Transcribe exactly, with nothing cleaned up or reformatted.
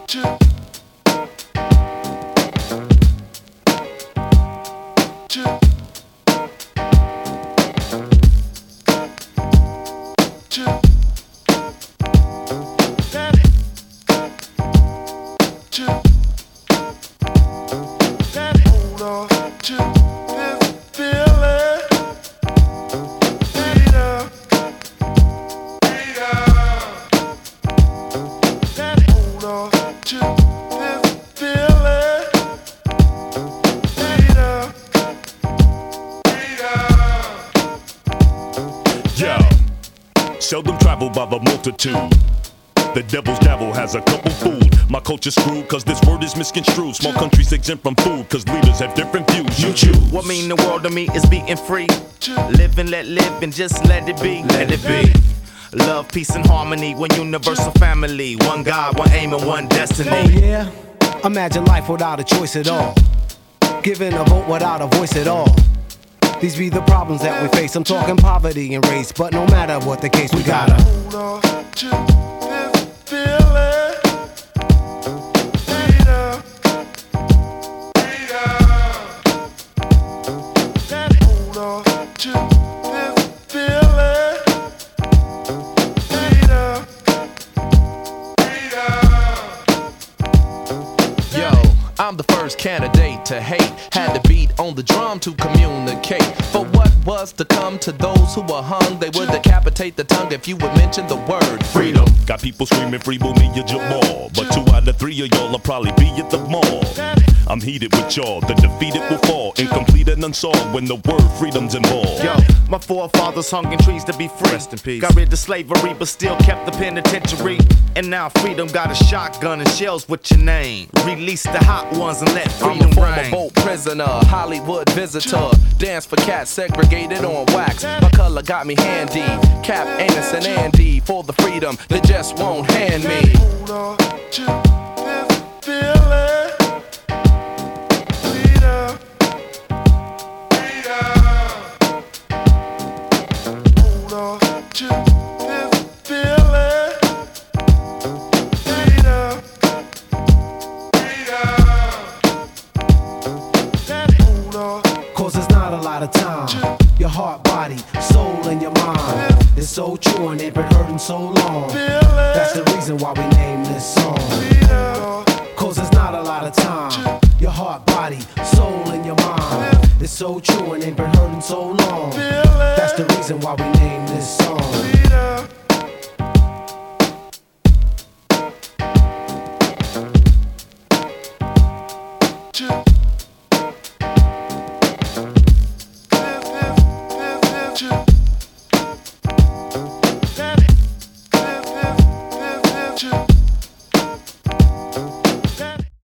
Seldom traveled by the multitude. The devil's dabble has a couple food. My culture's screwed cause this word is misconstrued. Small countries exempt from food cause leaders have different views. You choose. What mean the world to me is being free. Live and let live and just let it be. Let it be. Love, peace, and harmony. One universal family. One God, one aim, and one destiny. Oh yeah? Imagine life without a choice at all. Giving a vote without a voice at all. These be the problems that we face. I'm talking poverty and race, but no matter what the case, we gotta hold on to this feeling. Freedom, freedom. Hold on to this feeling. Freedom, freedom. Yo, I'm the first candidate to hate. Had to beat on the drum to communicate. For what was to come to those who were hung, they would decapitate the tongue if you would mention the word freedom. Got people screaming free Boomy Jamal, but two out of three of y'all will probably be at the mall. I'm heated with y'all, the defeated will fall, incomplete and unsolved when the word freedom's involved. Yo, my forefathers hung in trees to be free. Rest in peace. Got rid of slavery, but still kept the penitentiary. And now freedom got a shotgun and shells with your name. Release the hot ones and let freedom I'm a reign. former boat prisoner, Hollywood visitor. Dance for cats segregated on wax. My color got me handy. Cap, Anus, and Andy for the freedom they just won't hand me. Hold on to this feeling. Freedom, freedom. Hold on to this feeling. Freedom, freedom. Hold on. Cause there's not a lot of time. Your heart, body, soul, and your mind. It's so true and they've been hurting so long. That's the reason why we named this song. Cause there's not a lot of time. Your heart, body, soul, and your mind. It's so true and they've been hurting so long. That's the reason why we named this song.